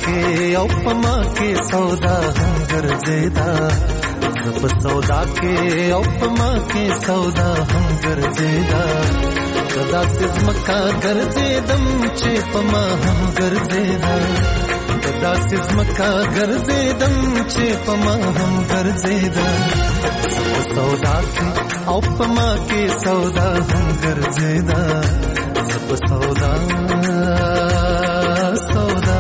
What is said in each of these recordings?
کې او پما کې سودا هم ګرځیدا په سودا کې او پما کې سودا هم ګرځیدا کدا سزمکا ګرځیدم چې پما هم ګرځیدا کدا سزمکا ګرځیدم چې پما هم ګرځیدا سودا کې او پما کې سودا هم ګرځیدا په سودا سودا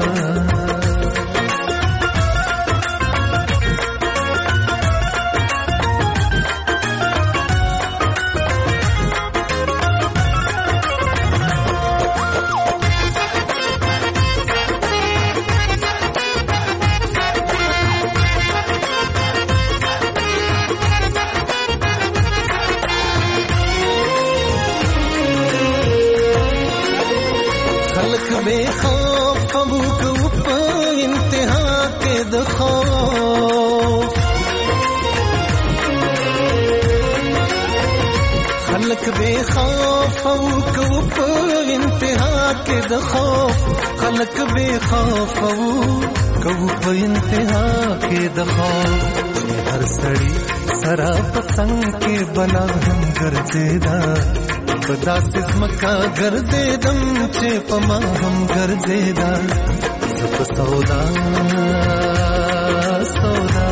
بے خوف ابو کو انتہا کے خوف خلق بے خوف ابو کو انتہا کے خوف خلق بے خوف ابو کو انتہا کے خوف ہر سڑی سرا پتنگ کے بلا ہم ګرځیدا پدا سزمکا ګرځیدم چې پما هم ګرځیدا زپ سودا سودا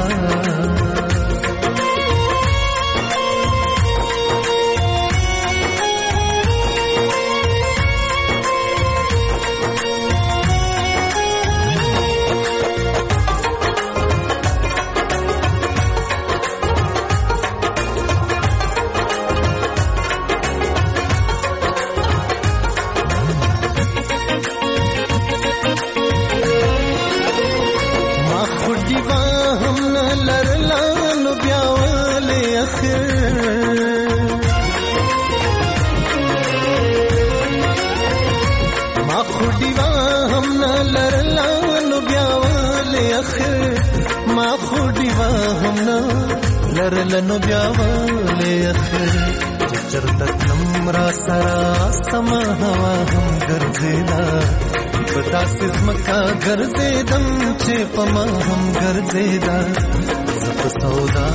لرلنو بیاواله اخر چرتک نمرا سرا سما هوا هم ګرځیدا پتا سزمکا ګرځیدم چې پما هم ګرځیدا زپ سودا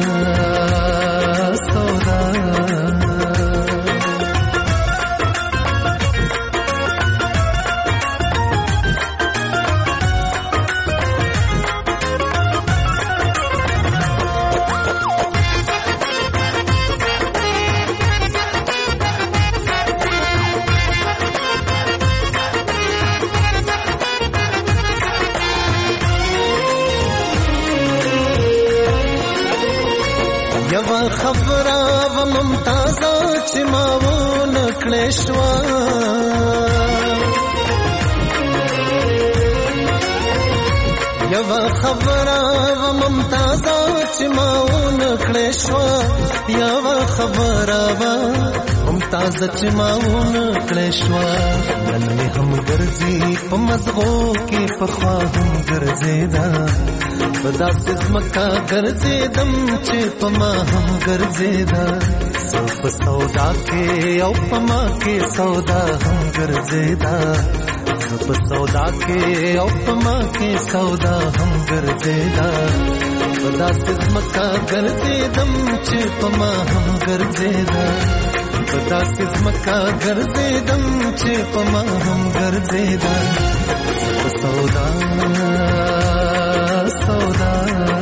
سودا خبره و ممتازه چې ما ونه کړې شوه یوه خبره و ممتازه چې ما ونه کړې شوه یوه خبره و ممتازه چې ما ونه کړې شوه نن مې هم ګرځي په مزغو کې پخوا هم ګرځېده پدا سزمکا ګرځیدم چې پما هم ګرځیدا په سودا کې او پما کې سودا هم ګرځیدا په سودا کې او پما کې سودا هم ګرځیدا پدا سزمکا ګرځیدم چې پما هم ګرځیدا پدا سزمکا ګرځیدم چې پما هم ګرځیدا په سودا سودا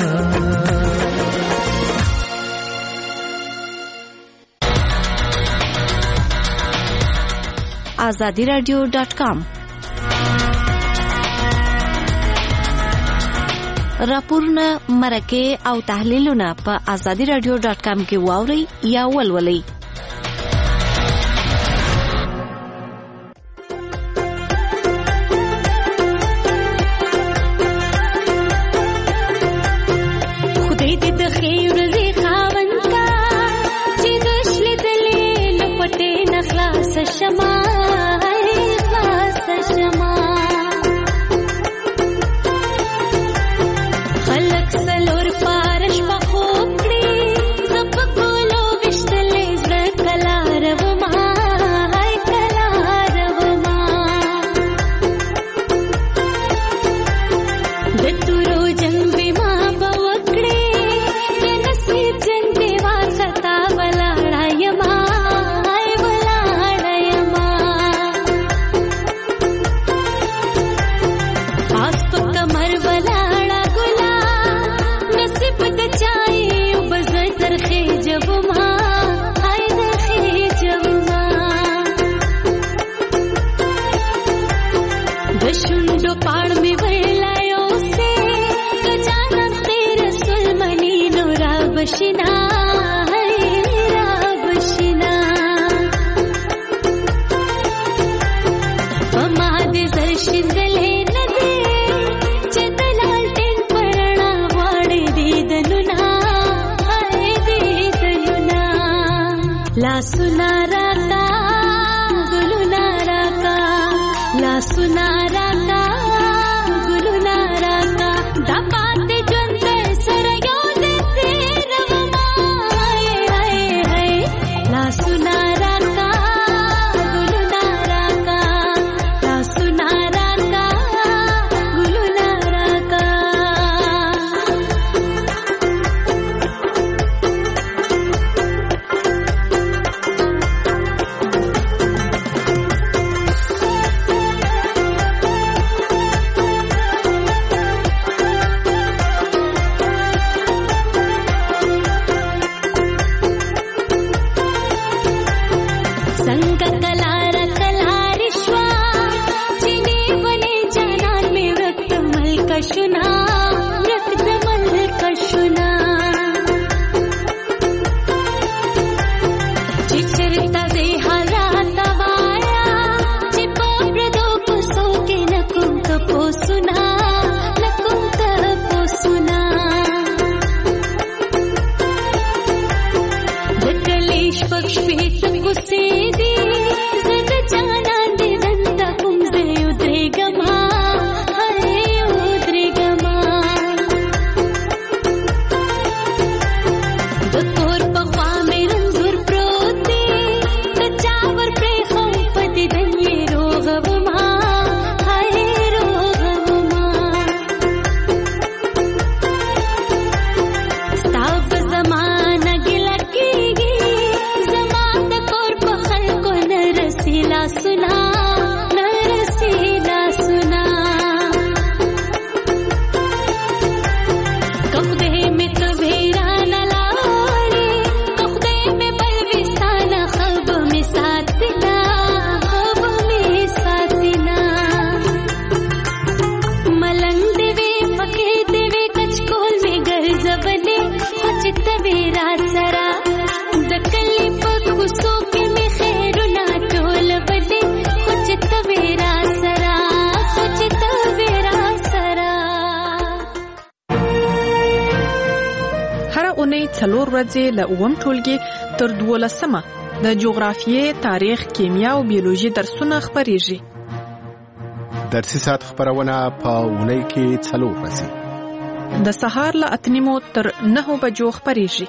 azadiradio.com راپورونه مرکه او تحلیلونه په azadiradio.com کې واوري یا ولولئ. خلق سلور پارش په خوب کړي سب ګولو وشتلې زړه ला सुनारा का गुलुनारा का ला सुनारा का गुलुनारा का दपाते जुंदे सरयो दे तेरवमा हाय हाय हाय ला सुनारा का गुलुनारा का ला सुनारा का गुलुनारा का څلور ورځې له اووم ټولګي تر 12مه د جغرافیې، تاریخ، کیمیا او بیولوژي درسونه خپریږي. درسي ساعت خبرونه په اونۍ کې 4 ورځې د سهار له 8 تر 9 بجو خپریږي.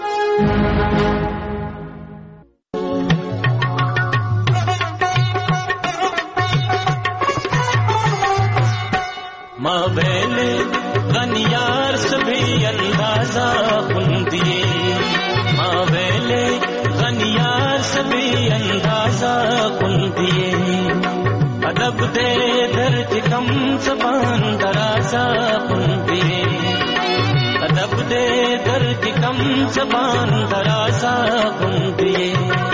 ما ویلے غنیار سبھی اندازہ خوندیے ما ویلے غنیار سبھی اندازہ خوندیے ادب دے درد کم زبان درازہ خوندیے ادب دے درد کم زبان درازہ خوندیے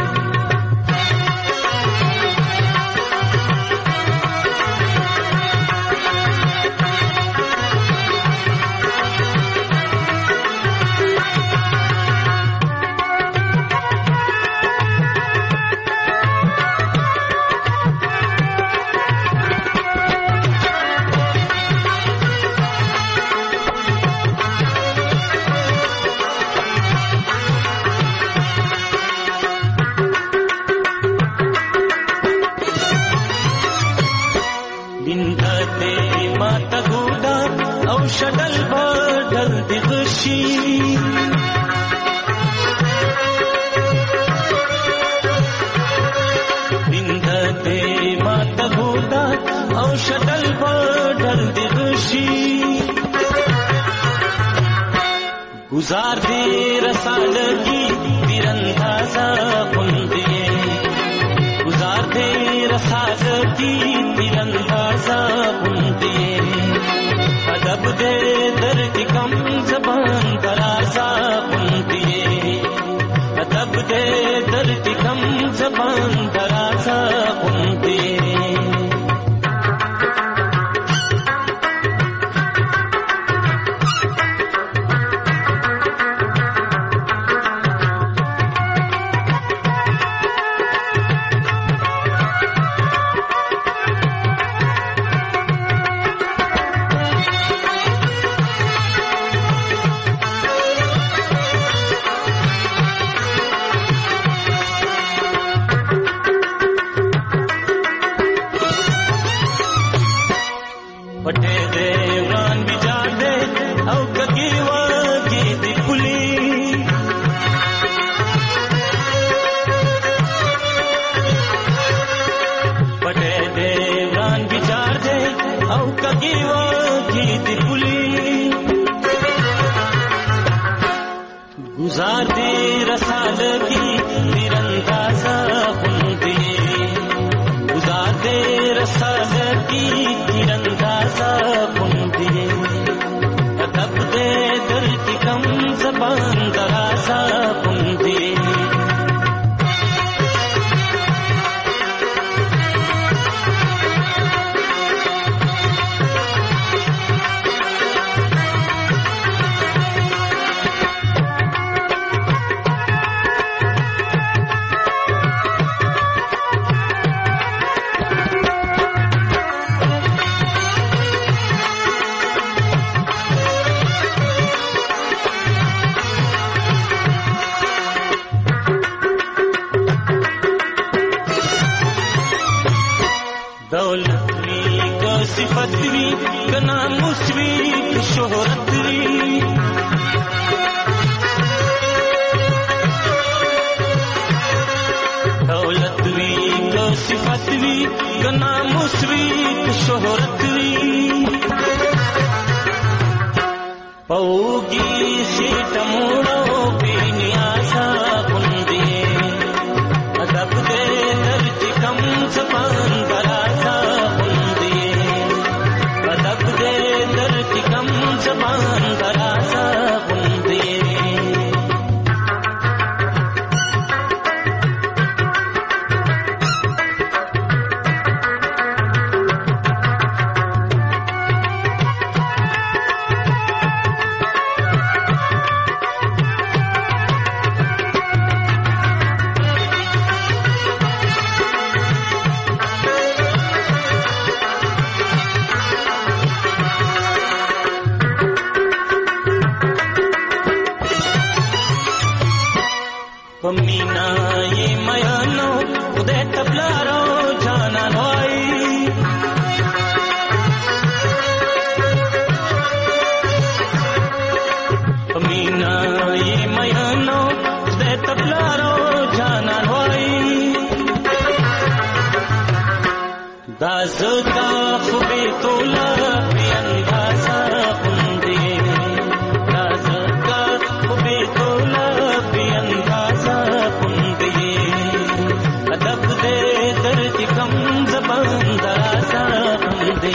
شدل بدل دغشي بندته ما تغودا او شدل بدل دغشي گزار دے رسالگی تیراندازا خوندیے گزار دے رسالگی تیراندازا خوندیے ادب دے درد کم زبان درازہ خوندیے ادب دے درد کم زبان درازہ خوندیے وږي وږي دی پولی گزار دی رسالگی تیراندازا خوندی گزار دی رسالگی تیراندازا خوندی ادب دے دل کی کم زبان درازا خوندی دولت وی کا صفت وی کا ناموس وی کا شہرت وی دولت وی کا صفت وی کا ناموس وی کا شہرت وی پوگی سیٹ موڑو بے نیازا کندے ادب دے درد کم زبان درازا کندے ادب دے درد کم زبان درازا کندے پمینا یہ میانو خدے تبلارو جانا نوائی پمینا یہ میانو خدے تبلارو جانا نوائی دازتا خوبی تولا بی اندازا خوندی دازتا خوبی تولا بی اندازا خوندی ادب دے درد کم زبان درازا خوندی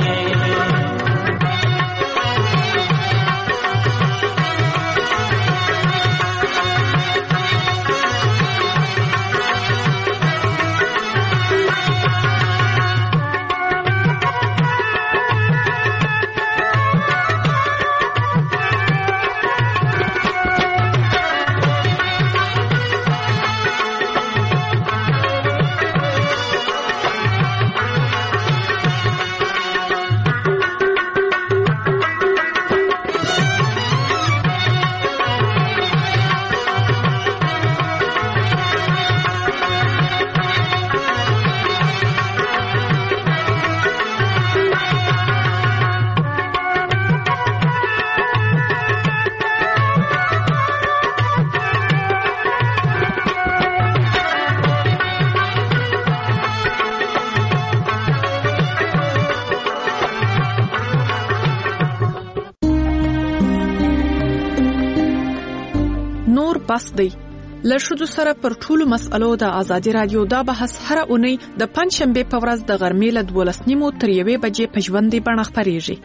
نور بس دی لښودو سره پر ټولو مسألو د ازادي رادیو دا بحث هر اونۍ د پنځشنبه په ورځ د غرمې له 12:30 تر 1 بجې په ژوندۍ بڼه خپرېږي.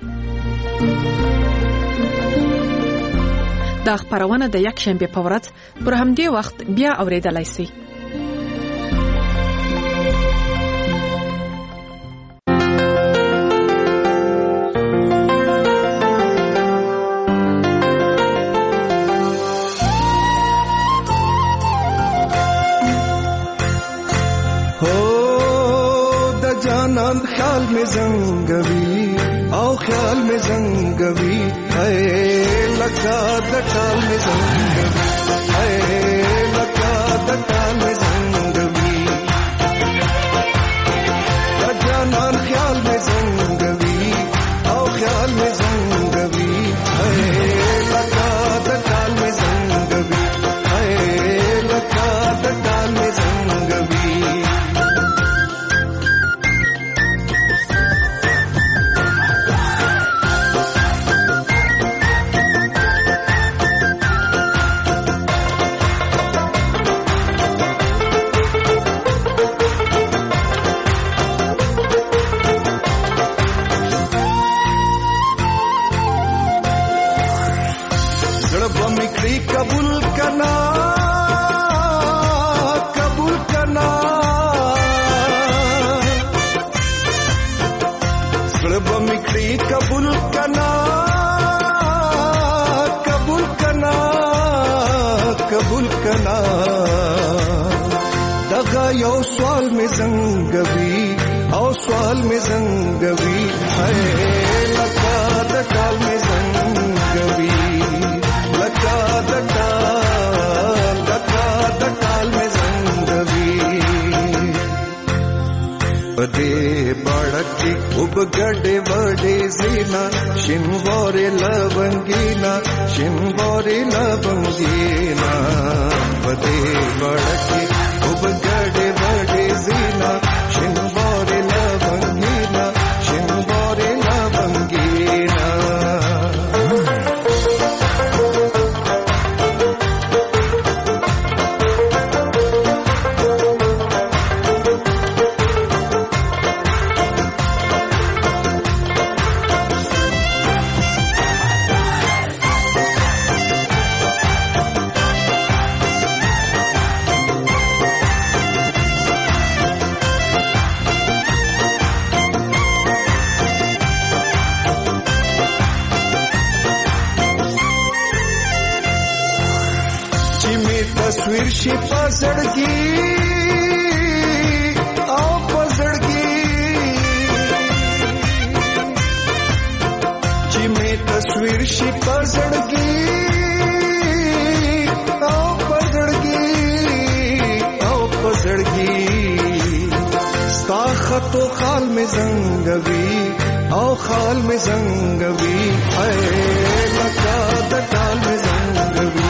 دا خبرونه د یک شنبه په ورځ پر همدې وخت بیا اوریدلای شئ. خیال میں زنگوی او خیال میں زنگوی اے لگا دٹال میں زنگوی اے لگا دٹال میں زنگوی جانان خیال میں زنگوی او خیال میں زنگوی اے لگا دٹال میں زنگوی اے لگا دٹال میں زنگوی کنا دغه یو سوال می زنګوي او سوال می زنګوي لکه د ټال می زنګوي لکه د ټال می زنګوي پدې بڑکی وبګړې وړې زینا شینوارې لونګینا شینوارې لونګینا پدې بڑکی وبګړې وړې زینا شینوارې لونګینا شینوارې لونګینا تصویر شي پسړګي او پسړګي چې می تصویر شي پسړګي او پسړګي او پسړګي ستا خطو خال می زنګوي او خال می زنګوي اے لکه د ټال می زنګوي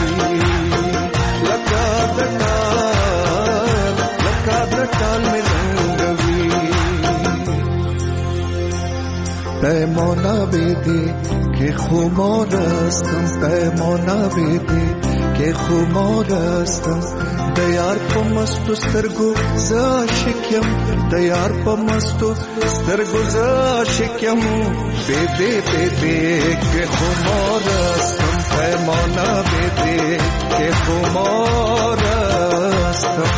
ټال می زنګوي پیمانه بده که خمارستم پیمانه بده که خمارستم د یار په مستو سترګو ز عاشقم د یار په مستو سترګو ز عاشقم بده بده که خمارستم پیمانه بده که خمارستم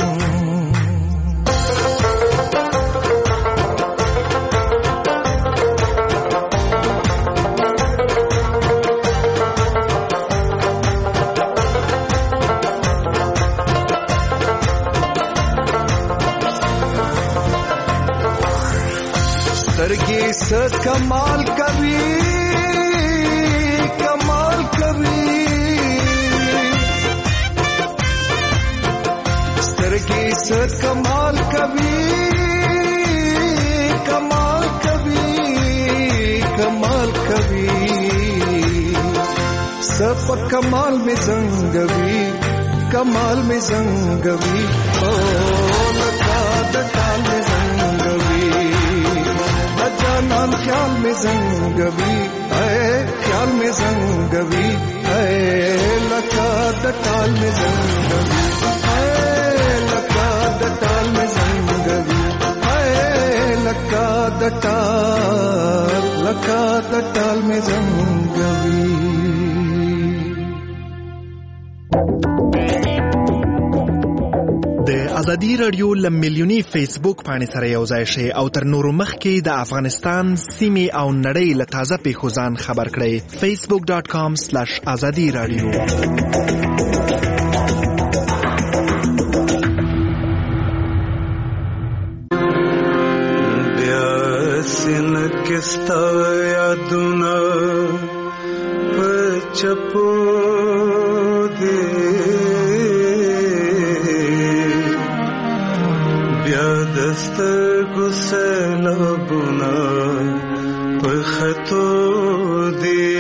سترګې څه کمال کوي کمال کوي سترګې څه کمال کوي کمال کوي کمال کوي سپ کمال می زنګوي کمال می زنګوي او لکه د ټال می زنګوي جانان خیال میں زنګوي اے خیال میں زنګوي اے لکه د ټال میں زنګوي اے لکه د ټال میں زنګوي اے لکه د ټال میں زنګوي د ازادي رادیو لملیونی فیسبوک باندې سره یو ځای شي او تر نورو مخکې د افغانستان سیمې او نړۍ له تازه پیښو ځان خبر کړئ facebook.com/azadi radio بیا سن کستا یادونه پچپو دې دسترګو سیلابونه په خطو دي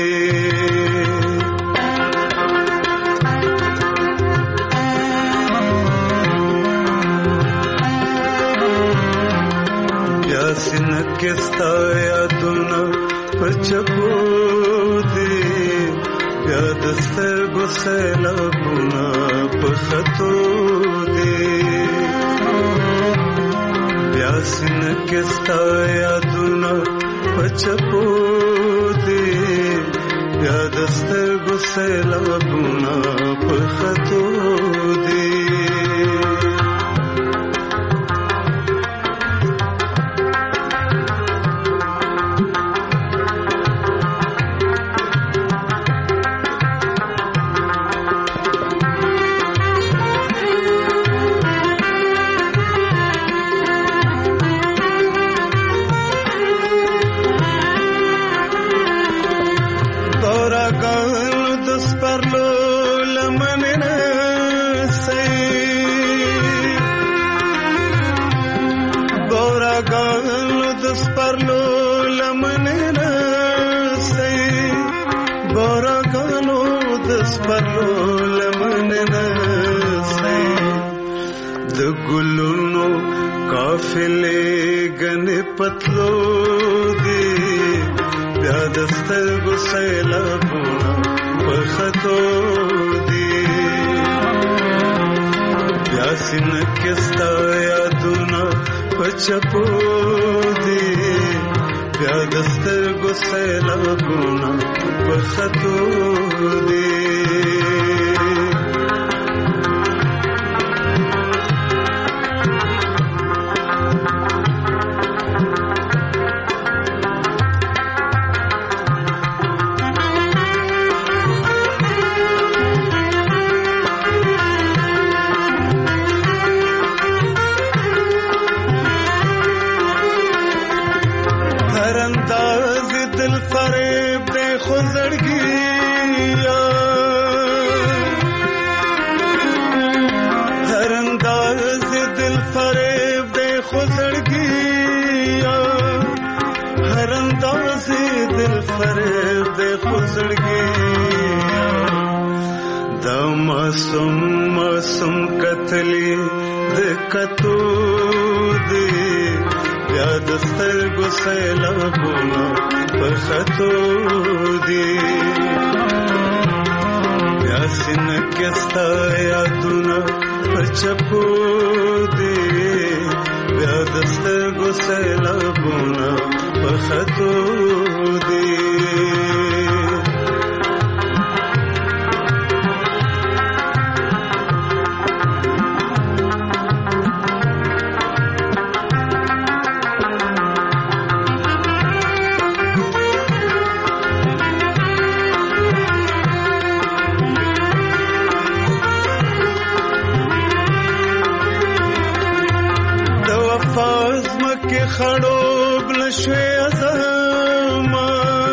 بیا سینه کې ستا یادونه په چپو دي بیا دسترګو سیلابونه په خطو دي سن کستا یادونه پچپو دی یاد سترګو سیلابونه په خطو دی د ګلونو قافلې ګنې پتلو دي بیا د سترګو سیلابونه په خطو دي بیا سینه کې ستا یادونه په چپو دي بیا د سترګو سیلابونه په خطو دي मासूम कतली د کتو دی بیا د سترګو سیلابونه په خطو دی بیا سینه کې ستا یادونه په چپو دی بیا د سترګو سیلابونه په خطو دی خړوب لشوي ازما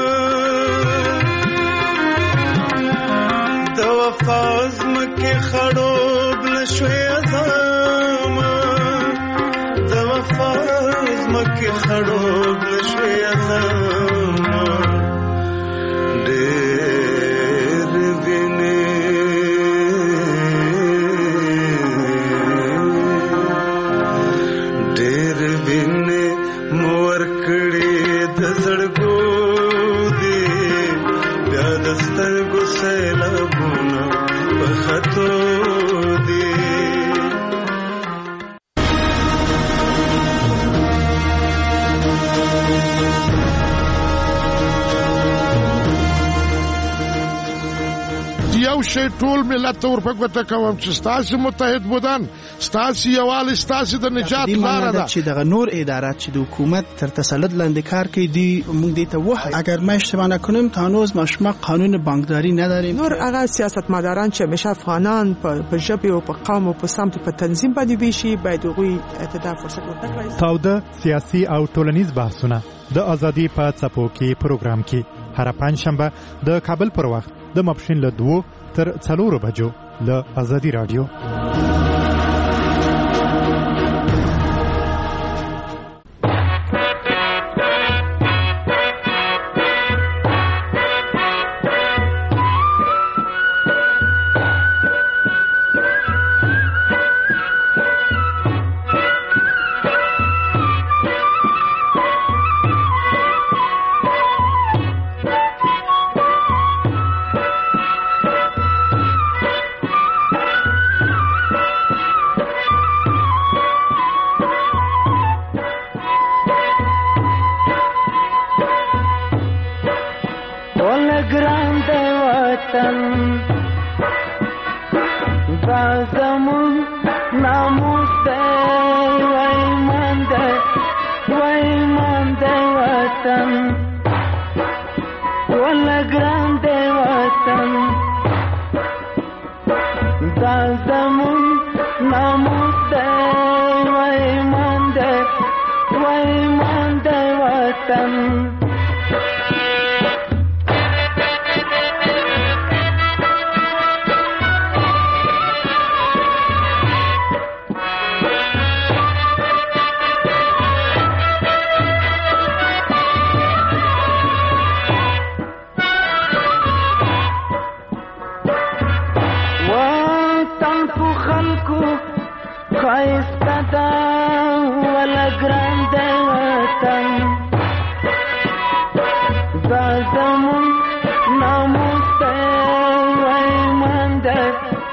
د وفاز مکه خړوب لشوي ازما د وفاز مکه خړوب لشوي ازما ډېر ویني ډېر ویني مور کړي د زړګو دی بیا د سترګو سیلابونه په خطو دی یو شی ټول ملت ته ورپګوته کوم چې ستاسو متحد بودن ستاسو یووالی ستاسو د نجات لاره ده چې دغه نور ادارات چې د حکومت تر تسلط لاندې کار کوي دی موږ دې ته وایو اگر ما اشتباه نکنم تا هنوز ما قانون بانکداری نداریم نور هغه سیاستمداران چې همیشه افغانان په ژبه او په قوم او په سمت په تنظیم باندې ویشي باید هغوی اعتدال فرصت ورکړي تاوده سیاسي او ټولنیز بحثونه د ازادي په څپو کې پروګرام کې هر پنځشنبه د کابل پر وخت د ماپښین له 2 تر 4 بجو له ازادي رادیو خایسته ده وله ګران دی وطن دا زمون ناموس دی وایمان دی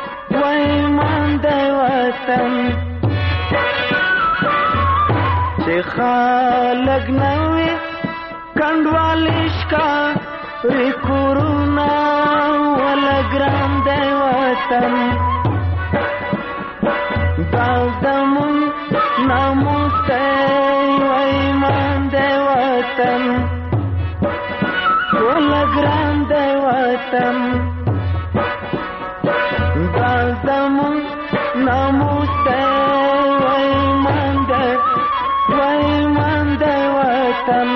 وطن چې خلک نه وي کنډوالې ښکاري کورونه وله ګران دی وطن دا زمون ناموس دی وایمان دی وطن وله ګران دی وطن دا زمون ناموس دی وایمان دی وطن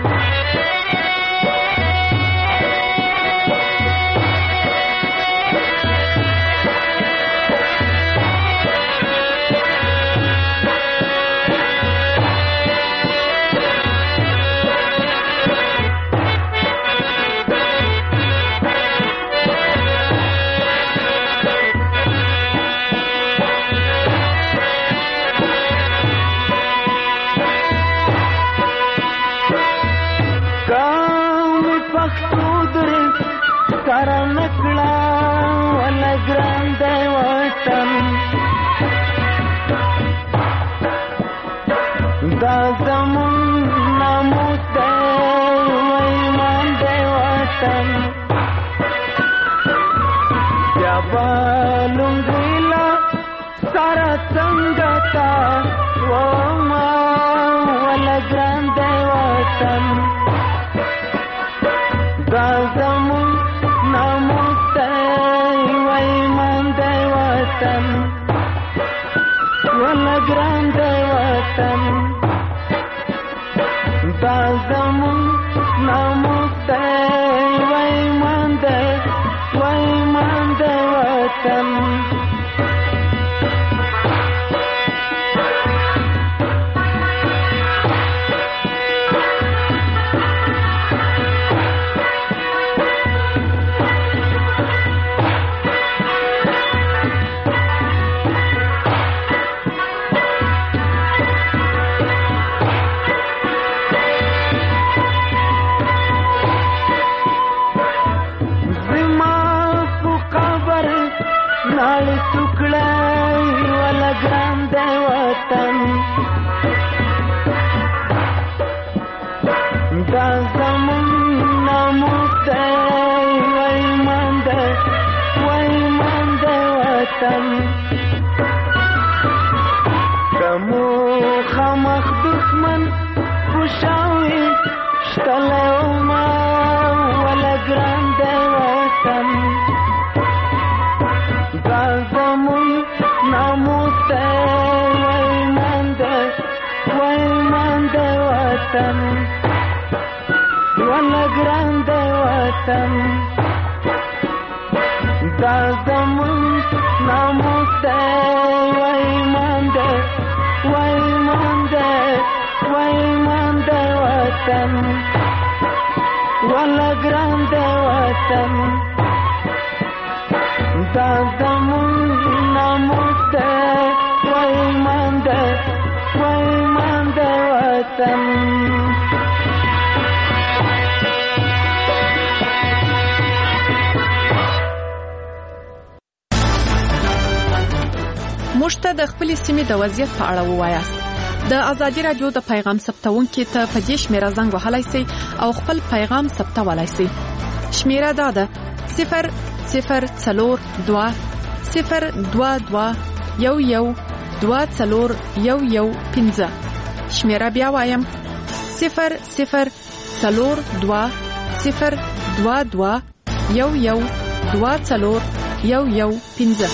نکړه وله ګران دی وطن دا زمون ناموس دی وایمان دی وطن بیا به لونګۍ له سره څنګه تا وما وله ګران دی وطن دا زمون ناموس دی وایمان دی وطن وله ګران دی وطن دا زمون ناموس دی وایمان دی وطن ناړې ټوکړه وله ګران دی وطن دا زمون ناموس دی وایمان دی وطن که مو خامخ دښمن خوشاوي شتلی وما وله ګران دی وطن دا زمون ناموس دی وایمان دی وطن وله ګران دی وطن دا زمون ناموس دی وایمان دی وطن وله ګران دی وطن دا زمون ناموس دی وایمان دی وطن موږ ته د خپلې سیمې د وضعیت په اړه ووایاست. د ازادي رادیو د پیغام ثبتونکي ته په دې شمیره زنګ وهلای شئ او خپل پیغام ثبتولای شئ. شمیره دا ده 002 022 شمیره بیا وایم 002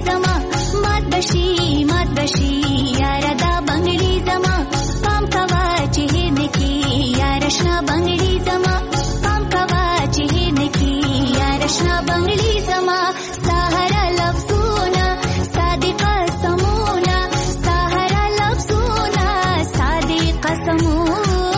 مات بشي یار دا بنگړي زما پام کوا بنگړي زما پام کوا چې نکی یار شنا بنگړي زما سهارا لفظونه صادقه سمونه سهارا لفظونه صادقه سمونه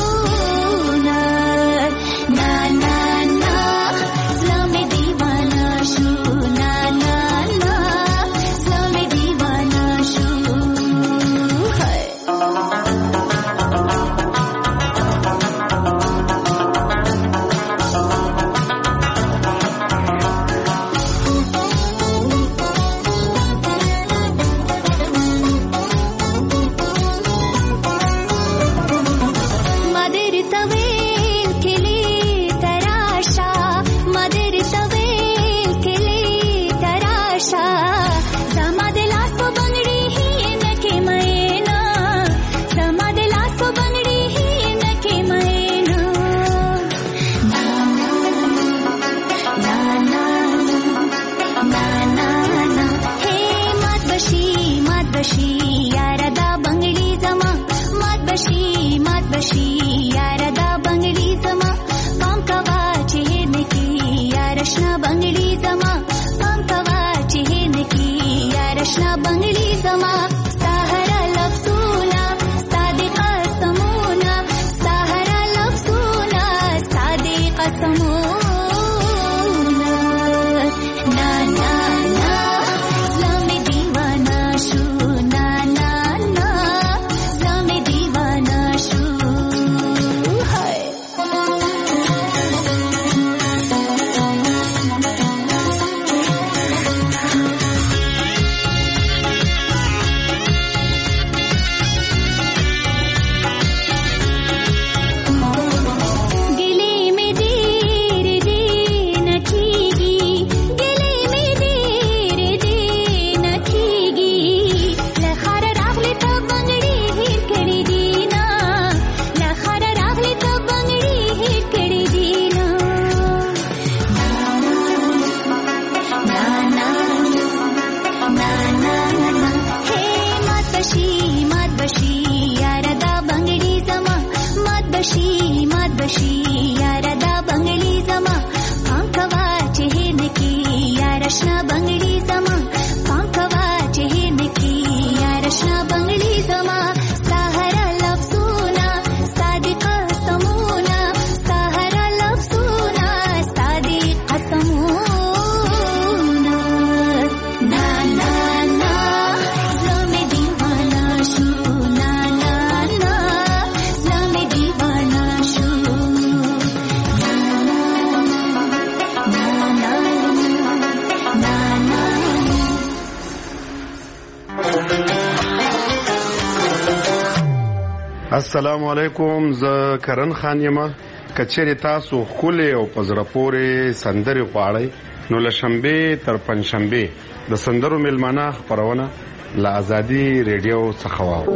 السلام علیکم. زه کرن خان یم. کچېرې تاسو خولې او پزړه پورې سندرې غواړئ نو له شنبې تر پنځشنبې د سندرو میلمانه خپرونه له ازادي ریډیو څخه واورئ.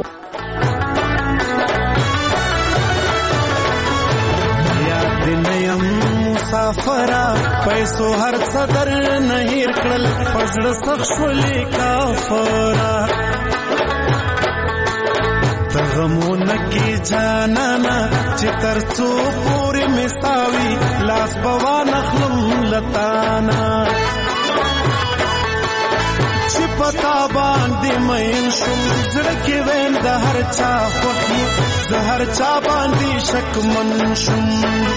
یاد نیم مسافره پیسو هر صدر نه هیر کړل پزړه سخت شولې کافره تغمونه کی جانانا چې ترڅو پورې مساوي لاس بوان خلم لتانا چې پتا باندې مې شم زړه کې وین د هر چا خوښي د هر چا باندې شک من شم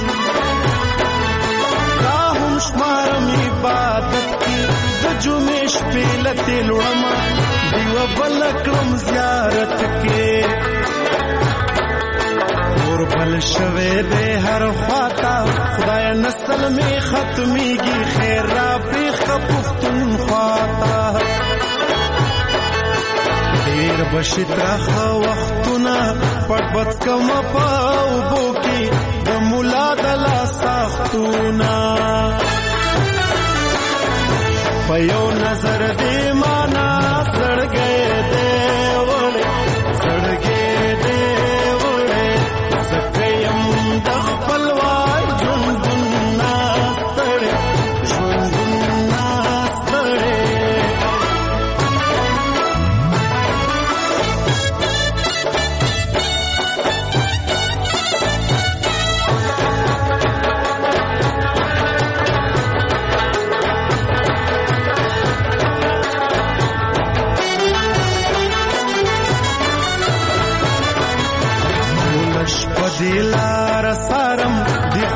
دا هم شمارم عبادت کی د جمعې شپې لته لوړم دیو بل کړم زیارت کې اور بل شوه دې هر خواتا خدای نسل می ختميږي خیر را پریخ پختون خواتا ډیر بشترخ وختونه پټ کم پاو بوکي د مولا دلا سختونه پيو نظر دې مانا سړګې دې وړې سړګې دې وړې سکیم د خپل وای ژوندون ناستړې ژوندون ناستړې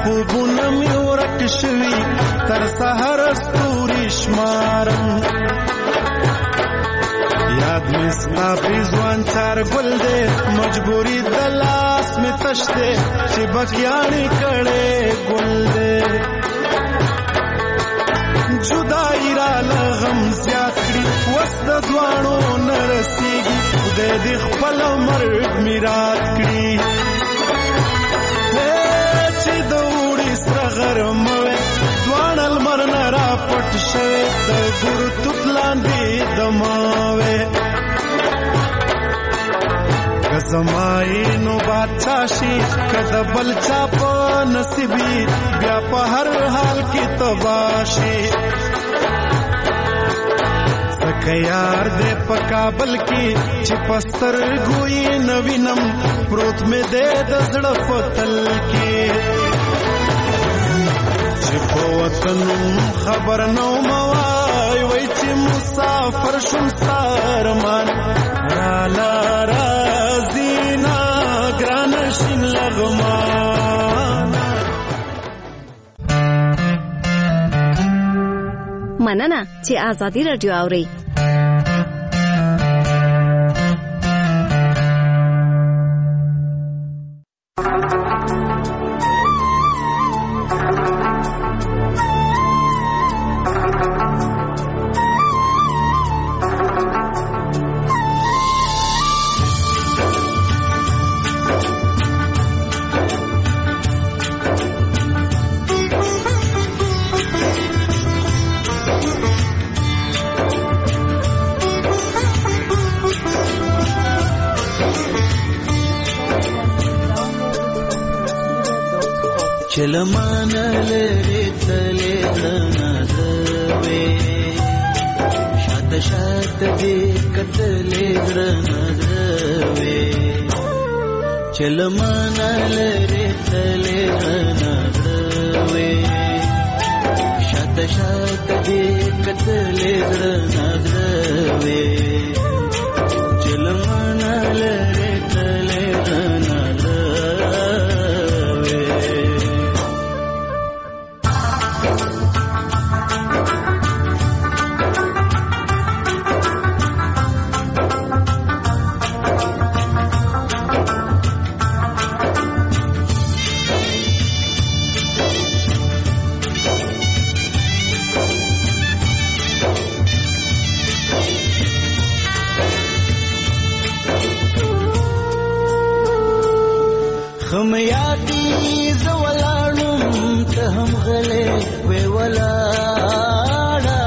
خوبونه مې ورک شوي تر سحر ستوري شمارم یاد مې ستا پېزوان چار ګل دی مجبوري د لاس مې تش دی چې بکیانې کړې ګل دی جدائی را لغم زیاد کړي وس د دواړو نه رسېږي خدای دې خپل مرګ میرات کړي چې د اوړي سره غرم وې دواړه لمر نه را پټ شوې د ګور توت لاندې دماوې که زمای نو بادشاہ شي که د بل چا په نصیبي بیا په هر حال کې تباشي سکه یار دې په کابل کې چې پستر ګوي نوینم پروت مې دې د زړه فتل کې چې په وطن خبر نو موای وای چې مسافر شم سارمان را رازینا ګران شین لغمان. مننه چې آزادي رادیو اوري. چلمان لري تلې درنځوي شات شات دې کتلې درنځوي چلمان لري تلې درنځوي شات شات دې کتلې درنځوي چلمان لري تلې هم یادی زولاړم ته هم غلې وې ولاړه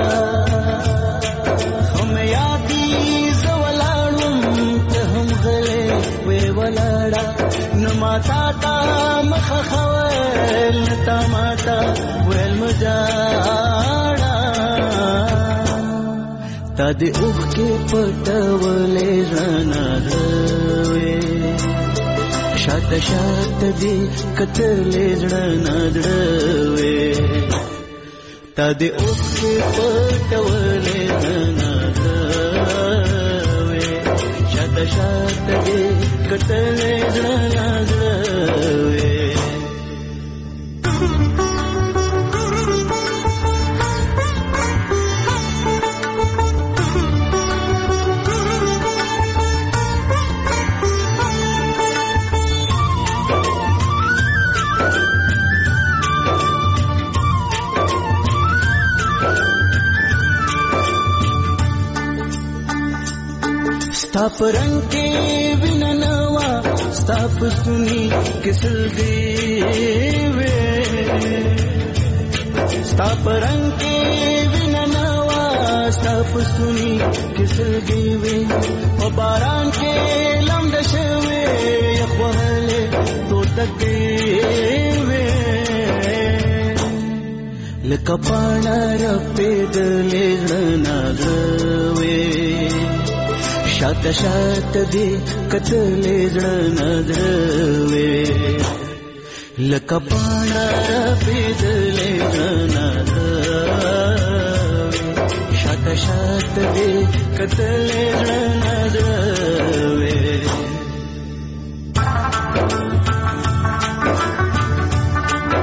هم یادی زولاړم ته هم غلې وې ولاړه نو ماتا تا مخ خوال تا ماتا ویل مجاړه تا دې اوخ کې پټولې زنادوي شات شات دې کتلې زړه نادوي تا دې اوخ کې پټولې نادوي شات شات دې کتلې زړه نادوي ستا پرنګ کې ویننوا ستا پسونی کسل دی وې ستا پرنګ کې ویننوا ستا پسونی کسل دی وې او باران کې لمد شوي یخوهله تو تکې وې لکه پاڼه رپې دلې نازوي شات شات دې کتلې زړه نادوي لکه پاڼه پیدلې نادوي شات شات دې کتلې زړه نادوي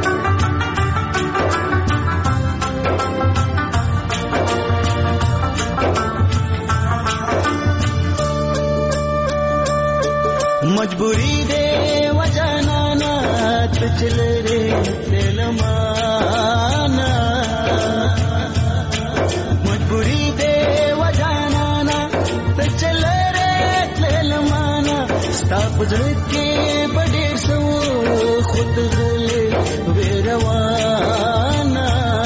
لري تلمانا مجبوری دے وجانانا تچل رے تلمانا ستا پزړ کې بډې سو خود غلې ویروانا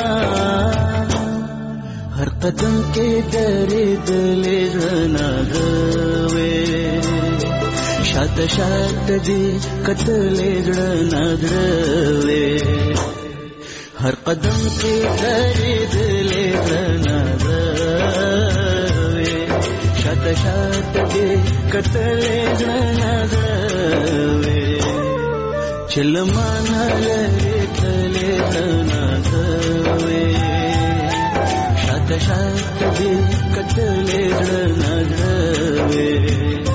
هر قدم کې درې دلې غناغوي شاته شاته دې کتلې غناغوي هر قدم کې درې دلې غناغوي شاته شاته دې کتلې غناغوي چلمانا لري تلې غناغوي شاته شاته دې کتلې غناغوي